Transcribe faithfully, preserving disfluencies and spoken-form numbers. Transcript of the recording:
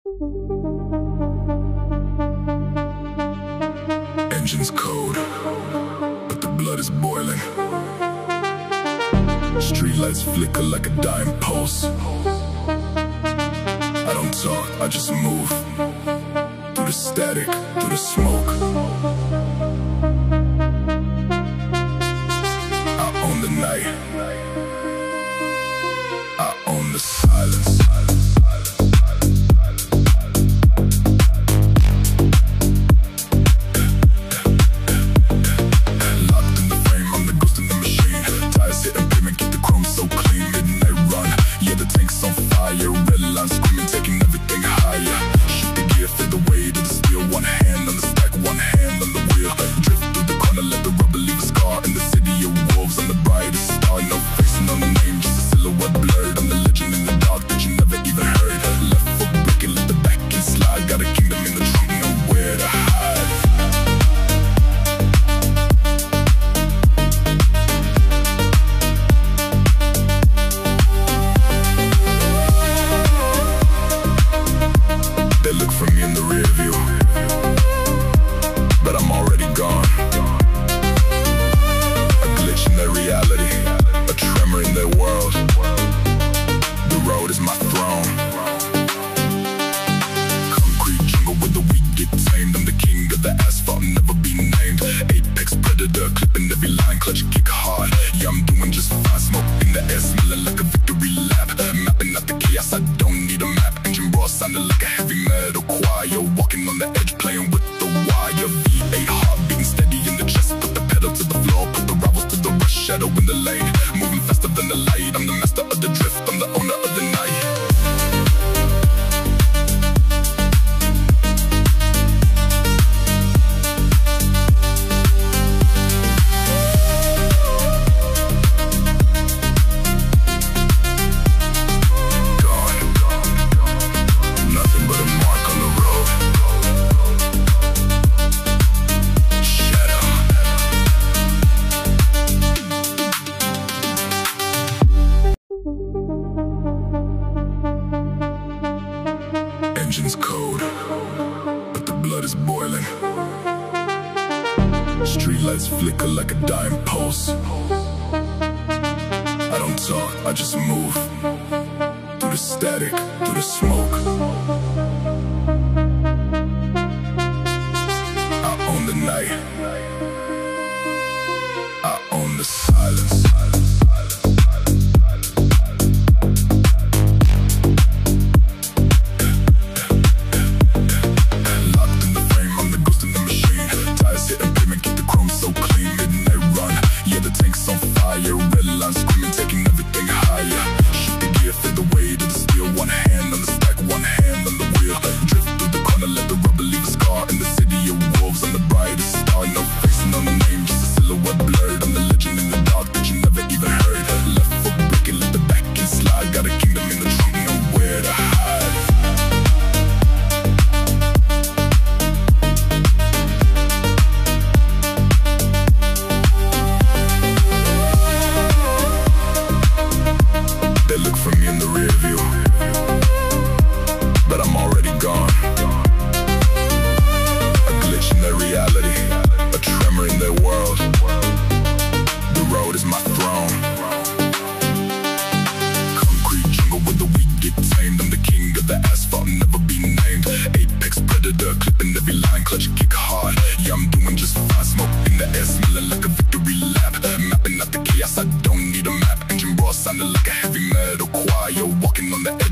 Engine's cold, but the blood is boiling. Streetlights flicker like a dying pulse. I don't talk, I just move. Through the static, through the smoke. I own the night. I own the silence. Shadow in the lane, moving faster than the light. I'm the master of the drift, I'm the owner of the night. Engine's cold, but the blood is boiling. Streetlights flicker like a dying pulse. I don't talk, I just move. Through the static, through the smoke. I own the night. I own the silence. Sounding like a heavy metal choir, walking on the edge.